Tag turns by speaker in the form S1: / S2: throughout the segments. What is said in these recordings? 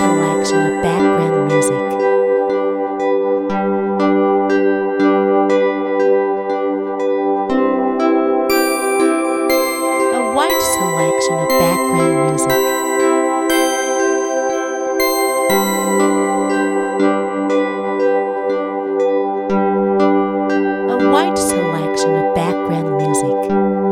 S1: selection of background music. A wide selection of background music. A wide selection of background music.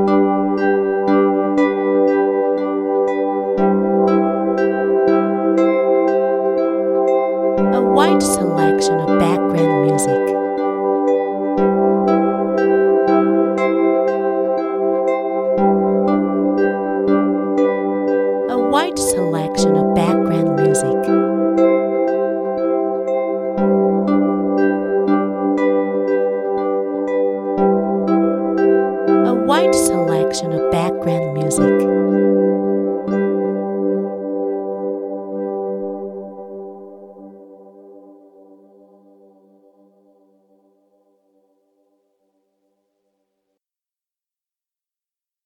S1: A wide selection of background music. A wide selection of background music. A wide selection of background music.